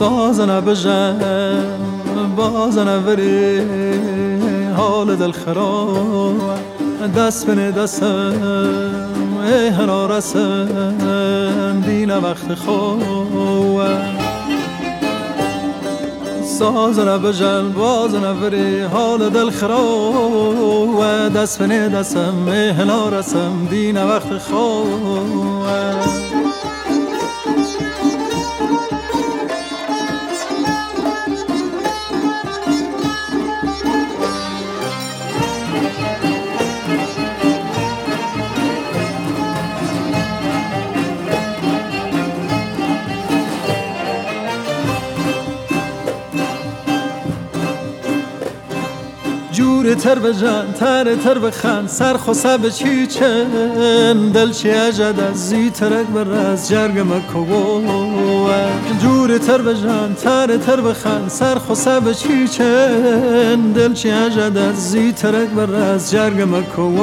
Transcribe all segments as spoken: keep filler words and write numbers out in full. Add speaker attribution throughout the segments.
Speaker 1: ساز نبجم باز نوری حال دل خراب دست بنه دستم ای هنا رسم دین وقت خواب ساز نبجم باز نوری حال دل خراب دست بنه دستم ای هنا رسم دین وقت خواب جور تر بجن تر تر بخن سر خسه به چی چن دل چی اجد از زی ترک بر از جرگ مکو جور تر بجن تر تر بخن سر خسه به چی چن دل چی اجد از زی ترک بر از جرگ مکو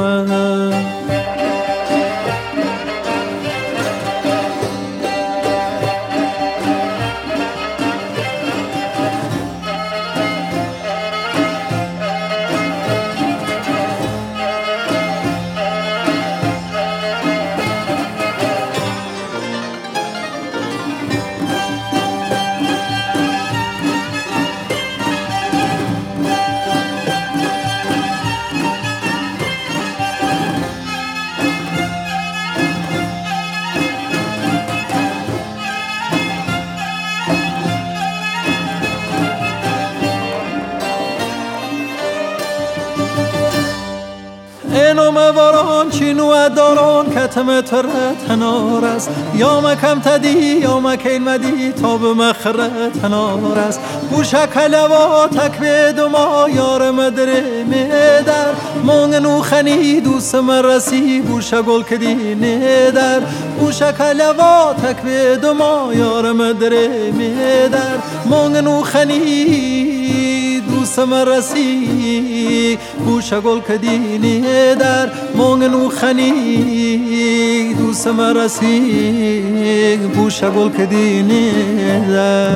Speaker 1: اینو مباران چینو داران کتم ترت هنار است یا مکم تدی یا مکین مدی تا به مخرت هنار است بوشک لوا تکبه دما یار مدره میدر مونگ نوخنی دوست مرسی بوشک گل کدی نیدر بوشک لوا تکبه دما یار مدره میدر مونگ نوخنی دوست مرسی بوشک گل کدی نیدر مونگ نوخنی دوست مرسی بوشک گل کدی نیدر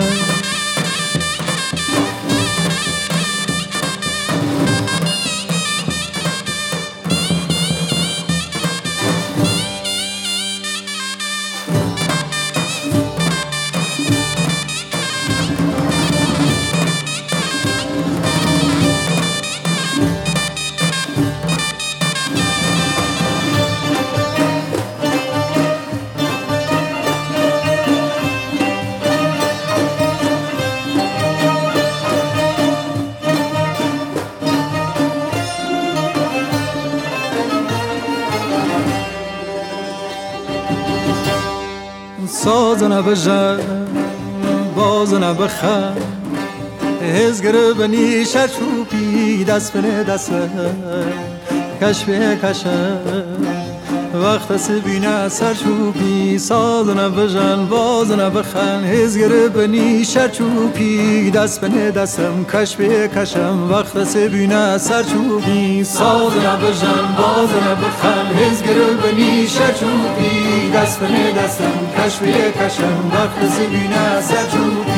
Speaker 1: ساز نبجم باز نبخم هزگره بنی شرچوبی دست بنه دستم کش به کشم وقت سبینه سرچوبی ساز نبجم باز نبخم هزگره بنی شرچوبی دست بنه دستم کش به کشم وقت سبینه سرچوبی ساز نبجم باز نبخم هزگره بنی شرچوبی دست بنه دستم کش به کشم وقت سبینه سرچوبی